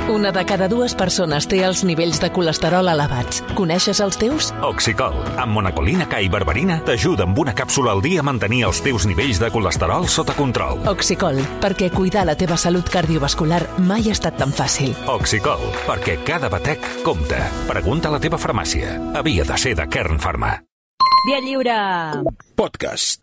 Una de cada dues persones té els nivells de colesterol elevats. Coneixes els teus? Oxicol, amb monacolina K i berberina, t'ajuda amb una càpsula al dia a mantenir els teus nivells de colesterol sota control. Oxicol, perquè cuidar la teva salut cardiovascular mai ha estat tan fàcil. Oxicol, perquè cada batec compta. Pregunta a la teva farmàcia. Havia de ser de Kern Pharma. Dia lliure. Podcast.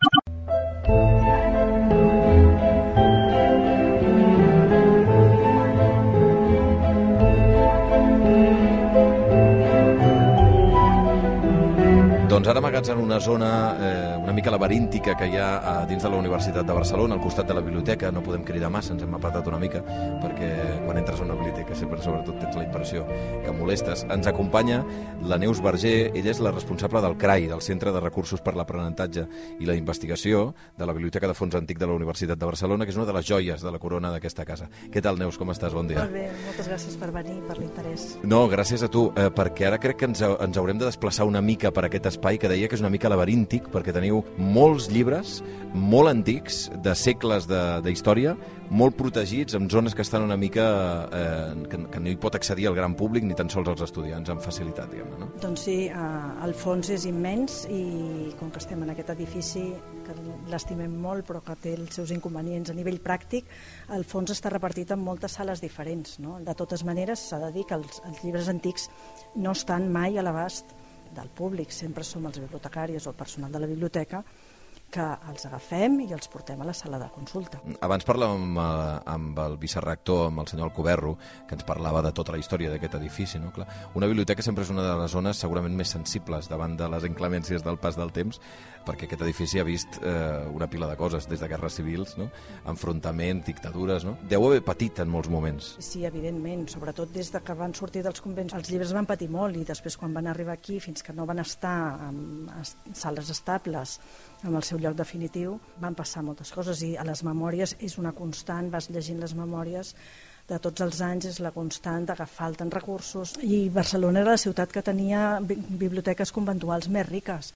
Doncs ara amagats en una zona una mica laberíntica que hi ha dins de la Universitat de Barcelona, al costat de la biblioteca. No podem cridar massa, ens hem apartat una mica, perquè quan entres a una biblioteca sempre, sobretot, tens la impressió que molestes. Ens acompanya la Neus Verger, ella és la responsable del CRAI, del Centre de Recursos per l'Aprenentatge i la Investigació de la Biblioteca de Fons Antic de la Universitat de Barcelona, que és una de les joies de la corona d'aquesta casa. Què tal, Neus? Com estàs? Bon dia. Molt bé, moltes gràcies per venir, per l'interès. No, gràcies a tu, perquè ara crec que ens haurem de desplaçar una mica per aquest espai que deia que és una mica laberíntic, perquè teniu molts llibres molt antics, de segles d'història, molt protegits, en zones que estan una mica que no hi pot accedir el gran públic ni tan sols els estudiants amb facilitat, diguem-ne, no? Doncs sí, el fons és immens i com que estem en aquest edifici que l'estimem molt però que té els seus inconvenients a nivell pràctic, el fons està repartit en moltes sales diferents, no? De totes maneres, s'ha de dir que els llibres antics no estan mai a l'abast del públic, sempre som els bibliotecaris o el personal de la biblioteca que els agafem i els portem a la sala de consulta. Abans parlàvem amb el vicerrector, amb el senyor Alcoberro, que ens parlava de tota la història d'aquest edifici, no? Clar, una biblioteca sempre és una de les zones segurament més sensibles davant de les inclemències del pas del temps, perquè aquest edifici ha vist una pila de coses, des de guerres civils, no? Enfrontaments, dictadures, no? Deu haver patit en molts moments. Sí, evidentment, sobretot des de que van sortir dels convents. Els llibres van patir molt i després quan van arribar aquí, fins que no van estar en sales estables, amb el seu lloc definitiu, van passar moltes coses i a les memòries és una constant, vas llegint les memòries de tots els anys, és la constant de que falten recursos i Barcelona era la ciutat que tenia biblioteques conventuals més riques.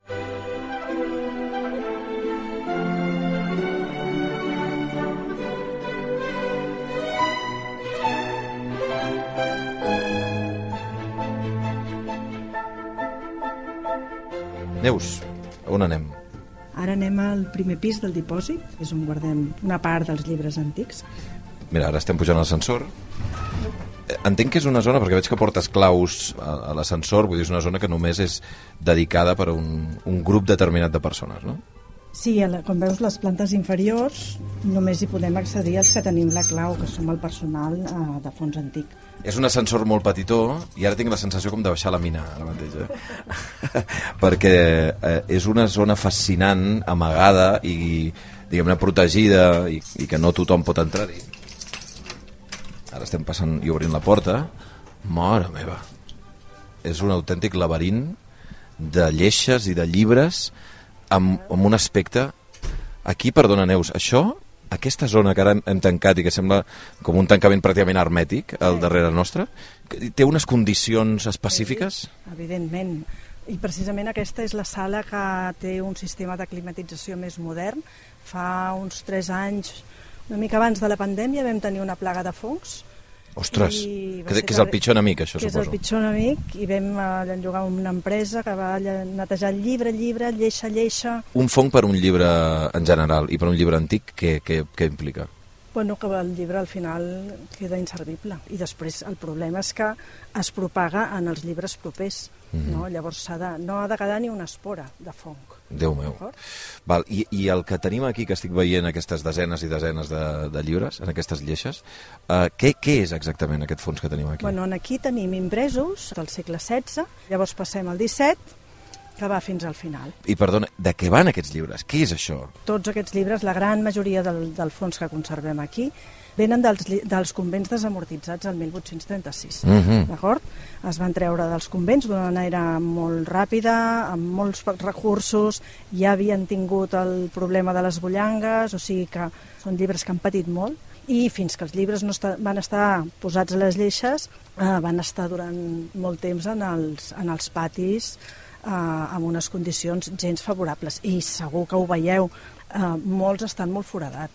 Neus, on anem? Ara anem al primer pis del dipòsit, és on guardem una part dels llibres antics. Mira, ara estem pujant a l'ascensor. Entenc que és una zona, perquè veig que portes claus a l'ascensor, vull dir, és una zona que només és dedicada per a un grup determinat de persones, no? Sí, com veus, les plantes inferiors només hi podem accedir els que tenim la clau, que som el personal de fons antic. És un ascensor molt petitó i ara tinc la sensació com de baixar la mina ara mateix, perquè és una zona fascinant, amagada i, diguem-ne, protegida i que no tothom pot entrar-hi. Ara estem passant i obrint la porta. Mare meva! És un autèntic laberint de lleixes i de llibres amb un aspecte... Aquí, perdona, Neus, aquesta zona que ara hem tancat i que sembla com un tancament pràcticament hermètic al darrere nostre, té unes condicions específiques? Evidentment, i precisament aquesta és la sala que té un sistema de climatització més modern. Fa uns 3 anys, una mica abans de la pandèmia, vam tenir una plaga de fongs. Ostres, que és el pitjor enemic, això, suposo. Que és el pitjor enemic, i vam enllogar una empresa que va netejar llibre, lleixa. Un fong per un llibre en general i per un llibre antic, què implica? Bueno, que el llibre al final queda inservible. I després el problema és que es propaga en els llibres propers. No? Llavors no ha de quedar ni una espora de fong. Déu meu. Val, i el que tenim aquí, que estic veient aquestes desenes i desenes de llibres, en aquestes lleixes, què és exactament aquest fons que tenim aquí? Bueno, aquí tenim impresos del segle XVI, llavors passem al XVII, que va fins al final. I perdona, de què van aquests llibres? Què és això? Tots aquests llibres, la gran majoria del fons que conservem aquí, venen dels convents desamortitzats el 1836, d'acord? Es van treure dels convents d'una manera molt ràpida, amb molts recursos, ja havien tingut el problema de les bullangues, o sigui que són llibres que han patit molt, i fins que els llibres van estar posats a les lleixes, van estar durant molt temps en els patis, amb unes condicions gens favorables, i segur que ho veieu, molts estan molt foradats.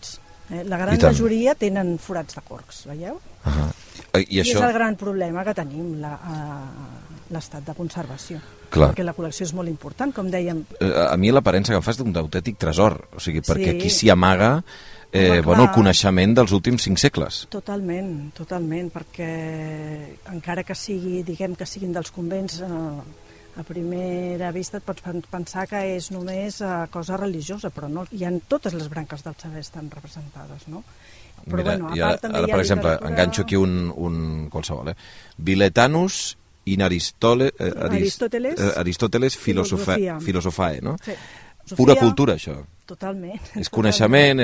La gran majoria tenen forats de corcs, veieu? I és el gran problema que tenim, l'estat de conservació. Clar. Perquè la col·lecció és molt important, com dèiem. A mi l'aparença que em fa és d'un autèntic tresor, o sigui, perquè aquí s'hi amaga el coneixement dels últims 5 segles. Totalment, perquè encara que diguem que siguin dels convents, a primera vista et pots pensar que és només cosa religiosa, però no, hi ha totes les branques del saber estan representades, no? Però, mira, bueno, ara, per exemple, enganxo aquí un qualsevol, Viletanus in Aristoteles Philosophae, no? Sí. Pura cultura, això. Totalment. És coneixement,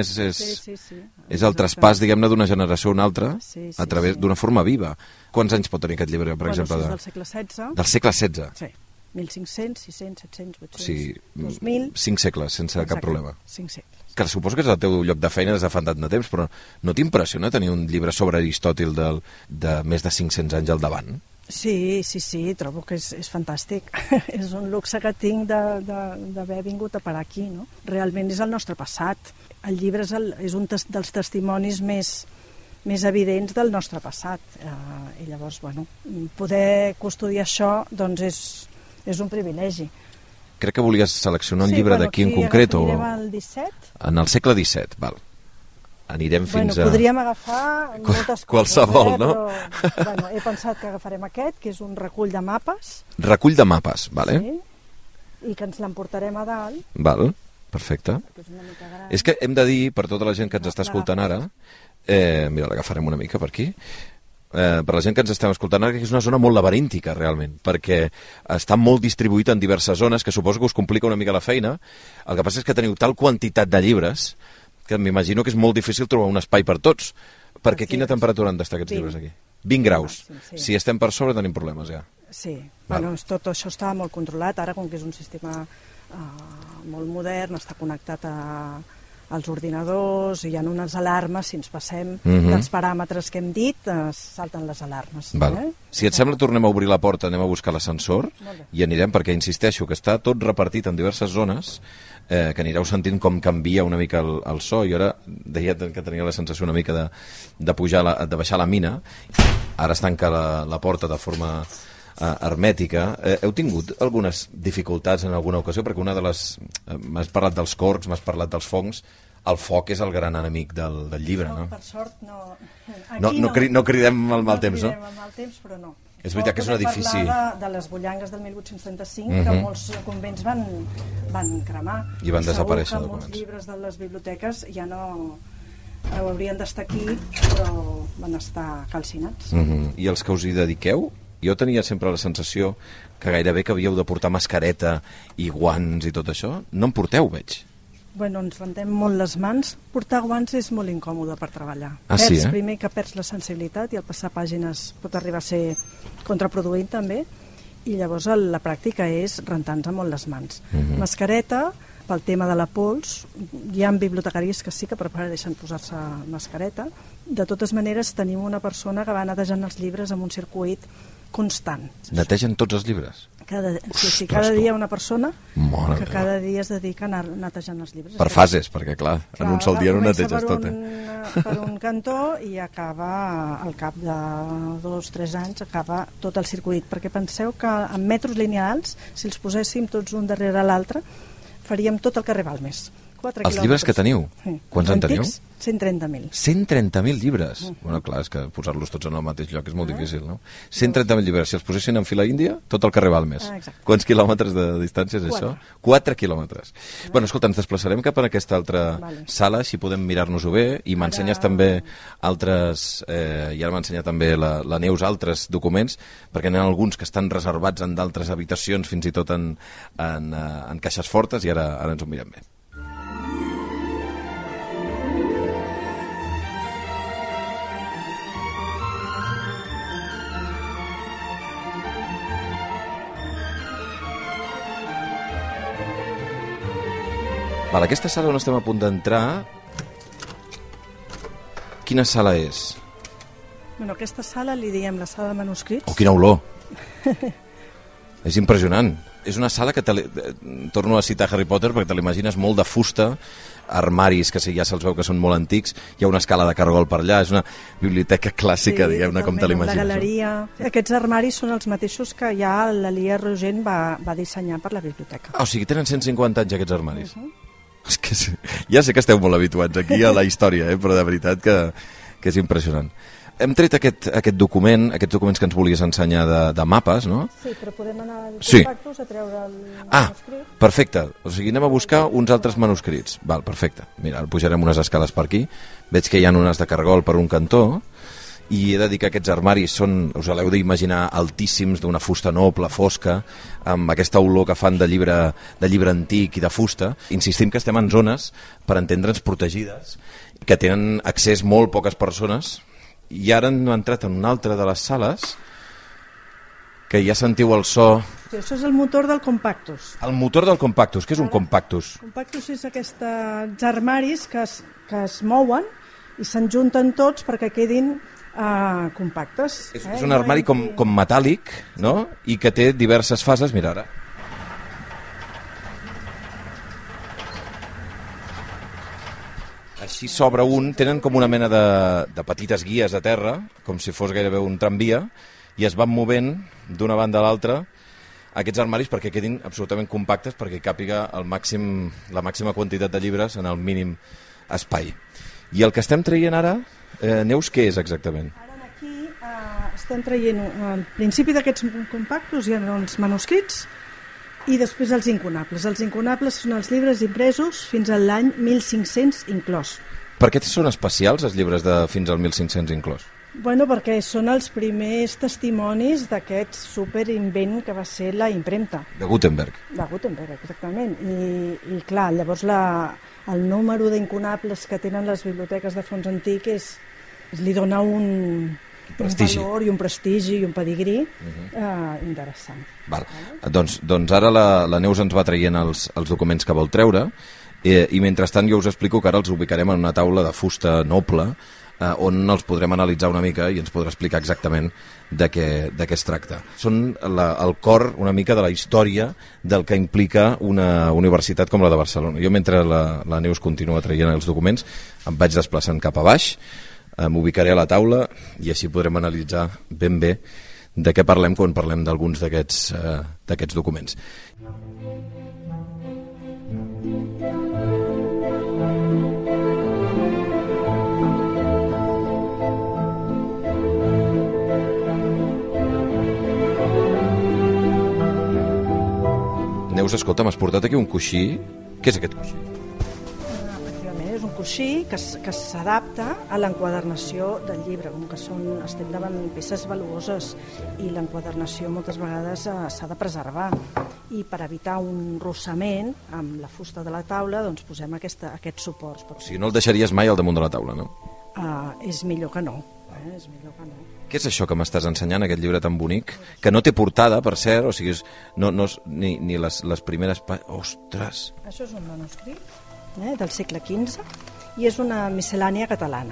és el traspàs, diguem-ne, d'una generació a una altra, a través d'una forma viva. Quants anys pot tenir aquest llibre, per exemple? Del segle XVI. Del segle XVI? Sí. 1.500, 600, 700, 800, sí, 2.000... 5 segles, sense cap problema. 5 segles. Que suposo que és el teu lloc de feina des de fa tant de temps, però no t'impressiona tenir un llibre sobre Aristòtil de més de 500 anys al davant? Sí, trobo que és fantàstic. És un luxe que tinc d'haver vingut a parar aquí, no? Realment és el nostre passat. El llibre és un dels testimonis més evidents del nostre passat. I llavors, bueno, poder custodiar això, doncs és un privilegi. Crec que volies seleccionar un llibre d'aquí en concret o... Anirem al XVII? En el segle XVII, val. Anirem fins a... Podríem agafar moltes coses. Qualsevol, no? Però, he pensat que agafarem aquest, que és un recull de mapes. Recull de mapes, vale. Sí, i que ens l'emportarem a dalt. Val, perfecte. És que hem de dir, per tota la gent que ens està escoltant ara, mira, l'agafarem una mica per aquí, per la gent que ens estem escoltant ara, que és una zona molt laberíntica realment, perquè està molt distribuït en diverses zones, que suposo que us complica una mica la feina. El que passa és que teniu tal quantitat de llibres que m'imagino que és molt difícil trobar un espai per tots, perquè quina temperatura han d'estar aquests llibres aquí? 20 graus. Si estem per sobre tenim problemes ja. Sí, bueno, tot això està molt controlat, ara com que és un sistema molt modern, està connectat als ordinadors, hi ha unes alarmes, si ens passem dels paràmetres que hem dit, salten les alarmes. Si et sembla, tornem a obrir la porta, anem a buscar l'ascensor i anirem, perquè insisteixo que està tot repartit en diverses zones, que anireu sentint com canvia una mica el so, i ara deia que tenia la sensació una mica de baixar la mina. Ara es tanca la porta de forma hermètica. Heu tingut algunes dificultats en alguna ocasió? Perquè una de les... M'has parlat dels corcs, m'has parlat dels fongs. El foc és el gran enemic del llibre, no? Per sort, no. No cridem el mal temps, no? No cridem el mal temps, però no. És veritat que és un edifici... Parlar de les bullangues del 1835, que molts convents van cremar. I van desaparèixer. Segur que molts llibres de les biblioteques ja no haurien d'estar aquí, però van estar calcinats. I els que us hi dediqueu? Jo tenia sempre la sensació que gairebé que havíeu de portar mascareta i guants i tot això. No en porteu, veig. Bueno, ens rentem molt les mans. Portar guants és molt incòmode per treballar. Sí, Primer que perds la sensibilitat i el passar pàgines pot arribar a ser contraproduint també, i llavors la pràctica és rentar-nos molt les mans. Mascareta, pel tema de la pols, hi ha bibliotecaris que sí que prefereixen posar-se mascareta. De totes maneres, tenim una persona que va netejant els llibres amb un circuit constant. Netegen tots els llibres? Cada dia una persona que cada dia es dedica a anar netejant els llibres. Per fases, perquè clar, en un sol dia no neteges tot. Per un cantó i acaba, al cap de 2 o 3 anys, acaba tot el circuit. Perquè penseu que en metros lineals, si els poséssim tots un darrere l'altre, faríem tot el carrer Balmes. Els llibres que teniu? Quants en teniu? 130.000. 130.000 llibres? Bueno, clar, és que posar-los tots en el mateix lloc és molt difícil, no? 130.000 llibres. Si els posessin en fila índia, tot el carrer Balmes. Quants quilòmetres de distància és això? 4 quilòmetres. Bueno, escolta, ens desplaçarem cap a aquesta altra sala, així podem mirar-nos-ho bé, i m'ensenyes també altres... I ara m'ensenya també la Neus altres documents, perquè n'hi ha alguns que estan reservats en d'altres habitacions, fins i tot en caixes fortes, i ara ens ho mirem bé. Val, aquesta sala on estem a punt d'entrar, quina sala és? Bueno, aquesta sala li diem la sala de manuscrits. Oh, quina olor! És impressionant. és una sala que torno a citar Harry Potter perquè te l'imagines molt de fusta, armaris que ja se'ls veu que són molt antics, hi ha una escala de cargol per allà, és una biblioteca clàssica, diguem-ne, com te l'imagines. La galeria. Aquests armaris són els mateixos que ja l'Elia Rogent va dissenyar per la biblioteca. O sigui, tenen 150 anys aquests armaris. És que ja sé que esteu molt habituats aquí a la història, però de veritat que és impressionant. Hem tret aquest document, aquests documents que ens volies ensenyar de mapes, no? Sí, però podem anar als compactos a treure el manuscrit. Perfecte. O sigui, anem a buscar uns altres manuscrits. Val, perfecte. Mira, pujarem unes escales per aquí. Veig que hi ha unes de cargol per un cantó i he de dir que aquests armaris són, us l'heu d'imaginar, altíssims, d'una fusta noble, fosca, amb aquesta olor que fan de llibre antic i de fusta. Insistim que estem en zones, per entendre'ns, protegides, que tenen accés molt poques persones. I ara hem entrat en una altra de les sales que ja sentiu el so. Sí, això és el motor del compactus. El motor del compactus. Què és un compactus? Compactus és aquests armaris que es mouen i s'enjunten tots perquè quedin compactes. És un armari com metàl·lic, no? I que té diverses fases. Mira ara. Així s'obre un, tenen com una mena de petites guies a terra, com si fos gairebé un tramvia, i es van movent d'una banda a l'altra aquests armaris perquè quedin absolutament compactes, perquè hi càpiga la màxima quantitat de llibres en el mínim espai. I el que estem traient ara, Neus, què és exactament? Ara aquí estem traient, al principi d'aquests compactos hi ha els manuscrits, i després els incunables. Els incunables són els llibres impresos fins a l'any 1500 inclòs. Per què són especials els llibres de fins al 1500 inclòs? Bueno, perquè són els primers testimonis d'aquest superinvent que va ser la impremta. De Gutenberg. De Gutenberg, exactament. I clar, llavors el número d'incunables que tenen les biblioteques de fons antic li dona un valor i un prestigi i un pedigrí interessant. Val. Doncs ara la Neus ens va traient els documents que vol treure i mentrestant jo us explico que ara els ubicarem en una taula de fusta noble on els podrem analitzar una mica i ens podrà explicar exactament de què es tracta. Són el cor una mica de la història del que implica una universitat com la de Barcelona. Jo mentre la Neus continua traient els documents em vaig desplaçant cap a baix, m'ubicaré a la taula i així podrem analitzar ben bé de què parlem quan parlem d'alguns d'aquests documents. Neus, escolta, m'has portat aquí un coixí. Què és aquest coixí? És un coixí que s'adapta a l'enquadernació del llibre, com que estem davant peces valuoses i l'enquadernació moltes vegades s'ha de preservar, i per evitar un rossament amb la fusta de la taula doncs posem aquests suports. O sigui, no el deixaries mai al damunt de la taula, no? És millor que no. És millor que no. Què és això que m'estàs ensenyant, aquest llibre tan bonic? Que no té portada, per cert, o sigui, ni les primeres... Ostres! Això és un manuscrit del segle XV i és una miscel·lània catalana.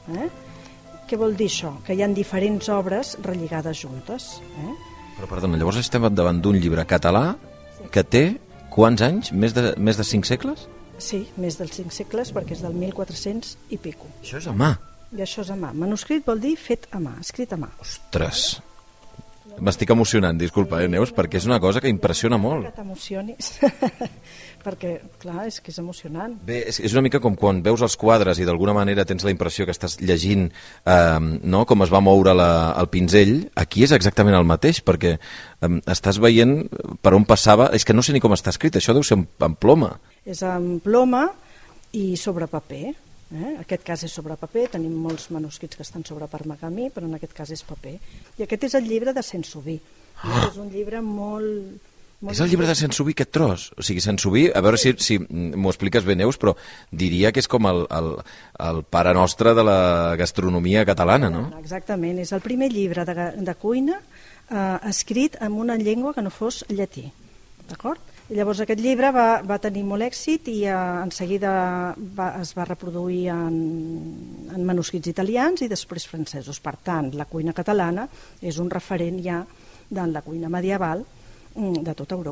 Què vol dir això? Que hi ha diferents obres relligades juntes. Però perdona, llavors estem davant d'un llibre català que té quants anys? Més de 5 segles? Sí, més dels 5 segles perquè és del 1400 i pico. Això és a mà? I això és a mà. Manuscrit vol dir fet a mà, escrit a mà. Ostres! M'estic emocionant, disculpa, Neus, perquè és una cosa que impressiona molt. Que t'emocionis, perquè, clar, és que és emocionant. Bé, és una mica com quan veus els quadres i d'alguna manera tens la impressió que estàs llegint com es va moure el pinzell. Aquí és exactament el mateix, perquè estàs veient per on passava. És que no sé ni com està escrit, això deu ser en ploma. És en ploma i sobre paper. En aquest cas és sobre paper, tenim molts manuscrits que estan sobre pergamí, però en aquest cas és paper. I aquest és el llibre de Saint-Subi. És un llibre molt... És el llibre de Saint-Subi, aquest tros? O sigui, Saint-Subi, a veure si m'ho expliques bé, Neus, però diria que és com el pare nostre de la gastronomia catalana, no? Exactament, és el primer llibre de cuina escrit en una llengua que no fos llatí, d'acord? I llavors aquest llibre va tenir molt èxit i en seguida es va reproduir en manuscrits italians i després francesos. Per tant, la cuina catalana és un referent ja de la cuina medieval de tota Europa.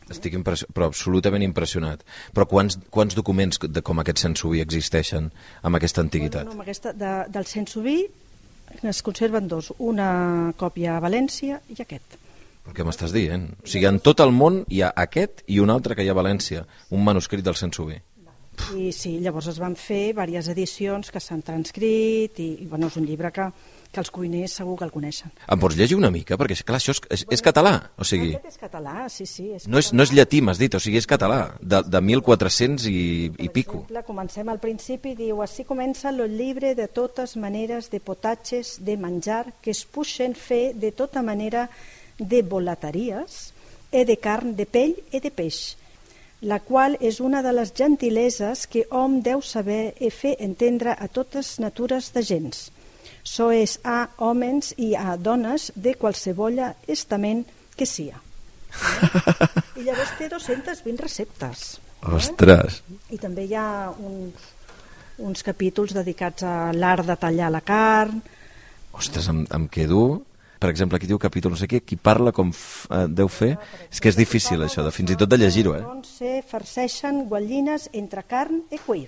Estic però absolutament impressionat. Però quants documents com aquest Sensoví existeixen amb aquesta antiguitat? Bueno, del Sensoví es conserven dos, una còpia a València i aquest. Però què m'estàs dient? O sigui, en tot el món hi ha aquest i un altre que hi ha a València, un manuscrit del Sensoví. I sí, llavors es van fer diverses edicions que s'han transcrit i bueno, és un llibre que els cuiners segur que el coneixen. Em pots llegir una mica? Perquè, clar, això és català, o sigui... Aquest és català, sí. No és llatí, m'has dit, o sigui, és català, de 1400 i pico. Per exemple, comencem al principi, diu, així comença el llibre de totes maneres de potatges de menjar que es puixen fer de tota manera de volateries e de carn de pell i de peix, la qual és una de les gentileses que hom deu saber i fer entendre a totes natures de gens. So és a homes i a dones de qualsevol estament que sia. I llavors té 220 receptes. Ostres! I també hi ha uns capítols dedicats a l'art de tallar la carn. Ostres, em quedo... Per exemple, aquí diu capítol no sé què, qui parla com deu fer... És que és difícil això, fins i tot de llegir-ho, On se farceixen guallines entre carn i cuir.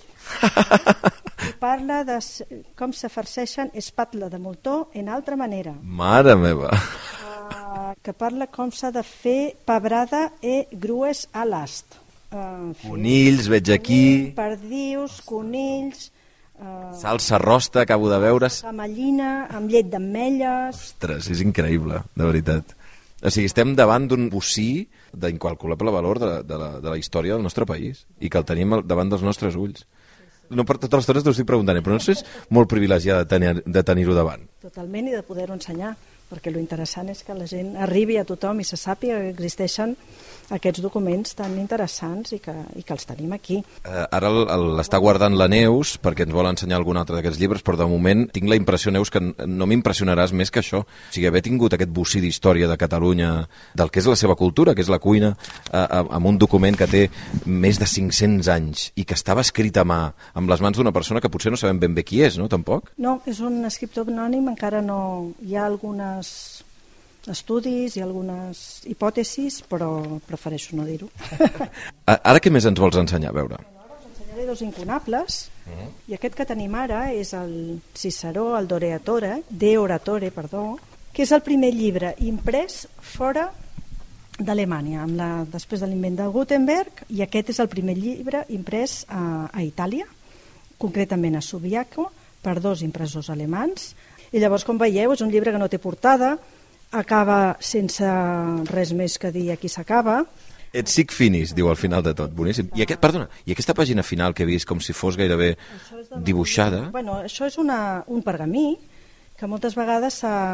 I parla de com se farceixen espatla de moltó en altra manera. Mare meva! Que parla com s'ha de fer pebrada i grues a l'ast. Conills, veig aquí... Perdius, conills... Salsa rosta, acabo de veure... Camallina, amb llet d'ametlles... Ostres, és increïble, de veritat. O sigui, estem davant d'un bocí d'incalculable valor de la història del nostre país i que el tenim davant dels nostres ulls. No per tota l'estona t'ho estic preguntant, però no és molt privilegiat de tenir-ho davant. Totalment, i de poder-ho ensenyar, perquè lo interessant és que la gent arribi a tothom i se sàpiga que existeixen aquests documents tan interessants i que els tenim aquí. Ara l'està guardant la Neus perquè ens vol ensenyar algun altre d'aquests llibres, però de moment tinc la impressió, Neus, que no m'impressionaràs més que això. O sigui, haver tingut aquest bocí d'història de Catalunya, del que és la seva cultura, que és la cuina, amb un document que té més de 500 anys i que estava escrit a mà, amb les mans d'una persona que potser no sabem ben bé qui és, no? Tampoc? No, és un escriptor anònim, encara no... Hi ha algunes estudis i algunes hipòtesis, però prefereixo no dir-ho. Ara què més ens vols ensenyar? A veure. Ara us ensenyaré dos incunables, i aquest que tenim ara és el Ciceró, el De Oratore, que és el primer llibre imprès fora d'Alemanya, després de l'invent de Gutenberg, i aquest és el primer llibre imprès a Itàlia, concretament a Subiaco, per dos impressors alemans. I llavors, com veieu, és un llibre que no té portada, acaba sense res més que dir aquí s'acaba. Et sic finis, diu al final de tot, boníssim. I aquesta pàgina final que he vist com si fos gairebé dibuixada... Bueno, això és un pergamí que moltes vegades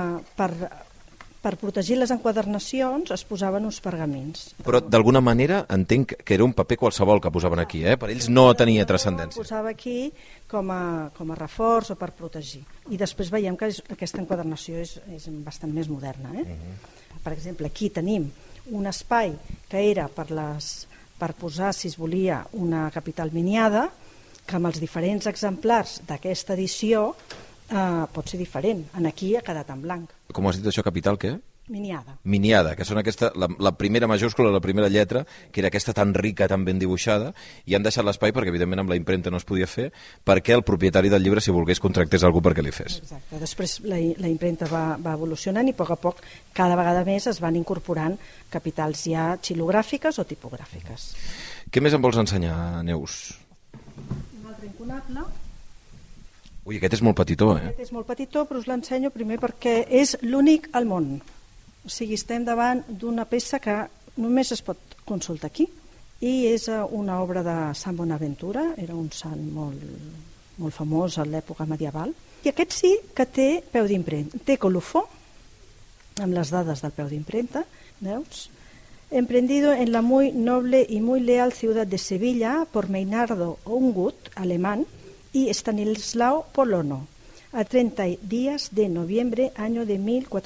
per protegir les enquadernacions es posaven uns pergamins. Però d'alguna manera entenc que era un paper qualsevol que posaven aquí, per ells no tenia transcendència. Posava aquí com a reforç o per protegir. I després veiem que aquesta enquadernació és bastant més moderna. Per exemple, aquí tenim un espai que era per posar, si es volia, una capital miniada, que amb els diferents exemplars d'aquesta edició pot ser diferent. Aquí ha quedat en blanc. Com has dit això, capital què? Miniada. Miniada, que són la primera majúscula, la primera lletra, que era aquesta tan rica, tan ben dibuixada, i han deixat l'espai perquè evidentment amb la impremta no es podia fer, perquè el propietari del llibre, si volgués, contractés algú perquè li fes. Exacte. Després la impremta va evolucionant i a poc a poc cada vegada més es van incorporant capitals ja xilogràfiques o tipogràfiques. Què més em vols ensenyar, Neus? Un altre incunable. Ui, aquest és molt petitó, Aquest és molt petitó, però us l'ensenyo primer perquè és l'únic al món. O sigui, estem davant d'una peça que només es pot consultar aquí, i és una obra de Sant Bonaventura, era un sant molt famós a l'època medieval, i aquest sí que té peu d'impremta, té colofó, amb les dades del peu d'impremta, veus? Emprendido en la muy noble y muy leal ciudad de Sevilla por Meinardo Ungut, alemán, y Stanislao Polono, a 30 días de noviembre, año de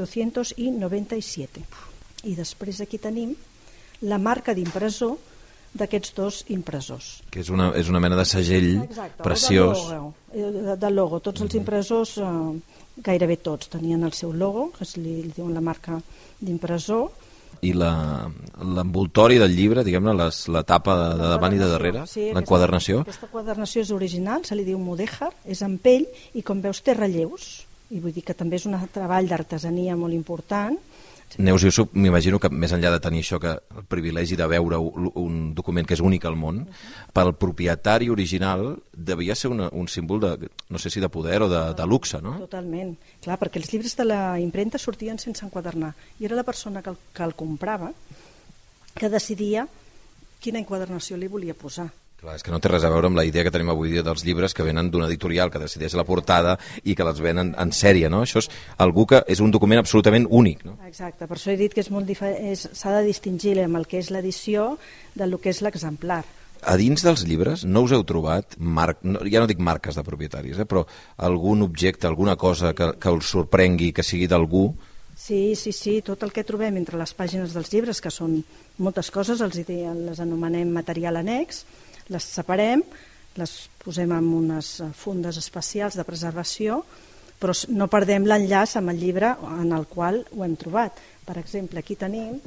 1497. I després aquí tenim la marca d'impressor d'aquests dos impressors. Que és una mena de segell. Exacte, preciós. Del logo. Tots els impressors, gairebé tots, tenien el seu logo, que li diuen la marca d'impressor, I l'envoltori del llibre, diguem-ne, la tapa de davant i de darrere, l'enquadernació? Aquesta quadernació és original, se li diu mudèjar, és en pell i com veus té relleus, i vull dir que també és un treball d'artesania molt important. Neus Yusuf, m'imagino que més enllà de tenir això, que el privilegi de veure un document que és únic al món, pel propietari original devia ser un símbol de, no sé si de poder o de luxe, no? Totalment, clar, perquè els llibres de la impremta sortien sense enquadernar i era la persona que el comprava que decidia quina enquadernació li volia posar. Clar, és que no té res a veure amb la idea que tenim avui dia dels llibres que venen d'una editorial que decideix la portada i que les venen en sèrie, no? Això és algú que és un document absolutament únic, no? Exacte, per això he dit que és molt s'ha de distingir amb el que és l'edició del que és l'exemplar. A dins dels llibres no us heu trobat, ja no dic marques de propietaris, però algun objecte, alguna cosa que us sorprengui, que sigui d'algú? Sí, tot el que trobem entre les pàgines dels llibres, que són moltes coses, les anomenem material annex, les separem, les posem en unes fundes especials de preservació, però no perdem l'enllaç amb el llibre en el qual ho hem trobat. Per exemple, aquí tenim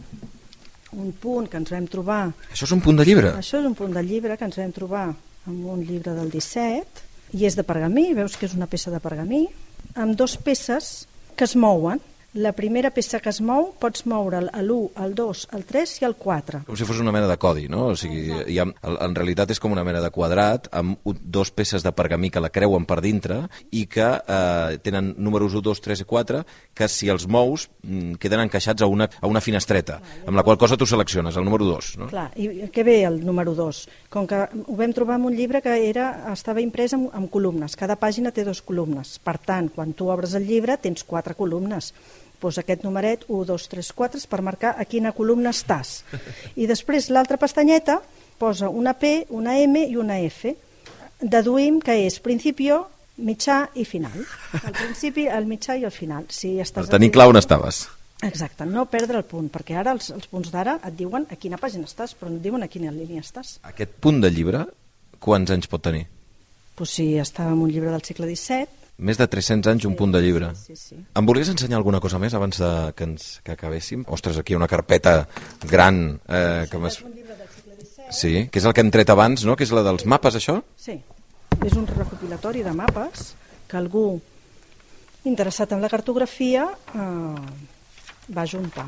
un punt que ens vam trobar... Això és un punt de llibre? Això és un punt de llibre que ens vam trobar en un llibre del 17 i és de pergamí, veus que és una peça de pergamí, amb dues peces que es mouen. La primera peça que es mou pots moure l'1, el 2, el 3 i el 4. Com si fos una mena de codi, no? O sigui, en realitat és com una mena de quadrat amb dues peces de pergamí que la creuen per dintre i que tenen números 1, 2, 3 i 4 que si els mous queden encaixats a una finestreta, amb la qual cosa tu selecciones el número 2. No? Clar, i què ve el número 2? Com que ho vam trobar en un llibre que estava imprès amb columnes, cada pàgina té 2 columnes, per tant, quan tu obres el llibre tens 4 columnes. Posa aquest numeret 1, 2, 3, 4 per marcar a quina columna estàs. I després l'altra pestanyeta posa una P, una M i una F. Deduïm que és principio, mitjà i final. El principi, el mitjà i el final. Si estàs per tenir clar on estaves. Exacte, no perdre el punt, perquè ara els punts d'ara et diuen a quina pàgina estàs, però no et diuen a quina línia estàs. Aquest punt de llibre, quants anys pot tenir? Pues si estava en un llibre del segle XVII, més de 300 anys, un punt de llibre. Sí. Em volies ensenyar alguna cosa més abans que acabéssim? Ostres, aquí hi ha una carpeta gran. És un llibre del segle XVII. Sí, que és el que hem tret abans, no? Que és la dels mapes, això? Sí, és un recopilatori de mapes que algú interessat en la cartografia va juntar.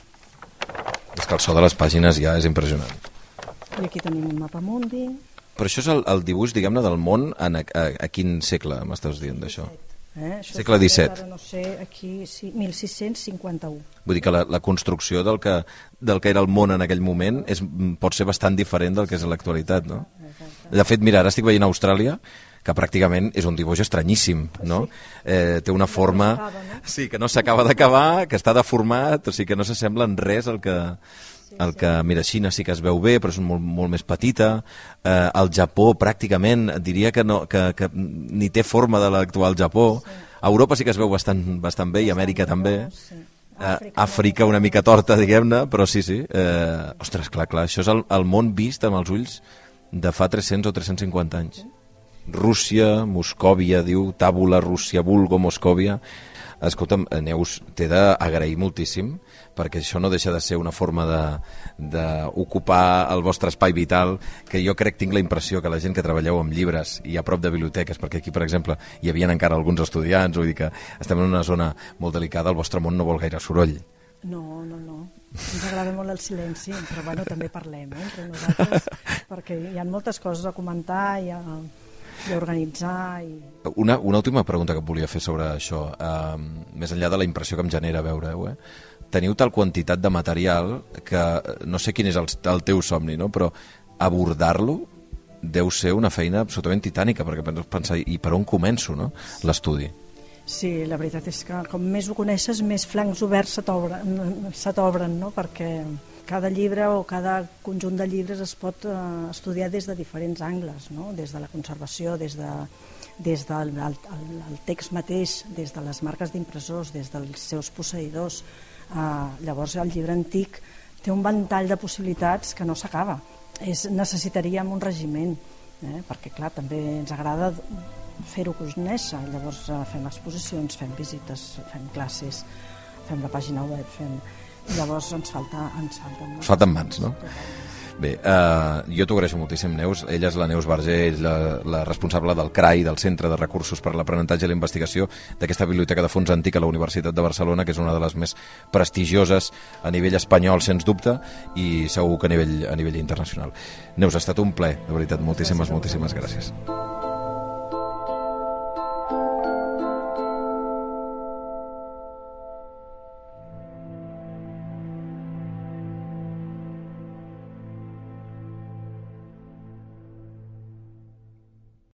És que el so de les pàgines ja és impressionant. I aquí tenim un mapa mundi. Però això és el dibuix, diguem-ne, del món a quin segle m'estàs dient d'això? Segle XVII. Ara no sé, aquí sí, 1651. Vull dir que la construcció del que era el món en aquell moment pot ser bastant diferent del que és l'actualitat, no? De fet, mira, ara estic veient Austràlia, que pràcticament és un dibuix estranyíssim, no? Té una forma... Sí, que no s'acaba d'acabar, que està deformat, o sigui que no s'assembla en res al que... Mira, Xina sí que es veu bé, però és molt més petita. El Japó pràcticament diria que ni té forma de l'actual Japó. A Europa sí que es veu bastant bé, i Amèrica també. Àfrica una mica torta, diguem-ne, però sí. Ostres, clar, això és el món vist amb els ulls de fa 300 o 350 anys. Rússia, Moscòvia, diu, tàbula, Rússia, vulgo, Moscòvia. Escolta'm, Neus, t'he d'agrair moltíssim, perquè això no deixa de ser una forma d'ocupar el vostre espai vital, que jo tinc la impressió que la gent que treballeu amb llibres i a prop de biblioteques, perquè aquí, per exemple, hi havia encara alguns estudiants, vull dir que estem en una zona molt delicada, el vostre món no vol gaire soroll. No. Ens agrada molt el silenci, però bueno, també parlem entre nosaltres, perquè hi ha moltes coses a comentar i a organitzar. Una última pregunta que et volia fer sobre això, més enllà de la impressió que em genera veure-ho, teniu tal quantitat de material que no sé quin és el teu somni, no? Però abordar-lo deu ser una feina absolutament titànica, perquè pensar, i per on començo, no? L'estudi. Sí, la veritat és que com més ho coneixes, més flancs oberts se t'obren, no? Perquè cada llibre o cada conjunt de llibres es pot estudiar des de diferents angles, no? Des de la conservació, des del text mateix, des de les marques d'impressors, des dels seus posseïdors. Llavors el llibre antic té un ventall de possibilitats que no s'acaba. Necessitaríem un regiment, perquè clar, també ens agrada fer-ho conèixer. Llavors fem exposicions, fem visites, fem classes, fem la pàgina web, Llavors ens falten mans, no? Bé, jo t'ho agraeixo moltíssim, Neus. Ella és la Neus Verger, la responsable del CRAI, del Centre de Recursos per a l'Aprenentatge i la Investigació d'aquesta Biblioteca de Fons Antic a la Universitat de Barcelona, que és una de les més prestigioses a nivell espanyol, sens dubte, i segur que a nivell internacional. Neus, ha estat un plaer, de veritat. Moltíssimes gràcies.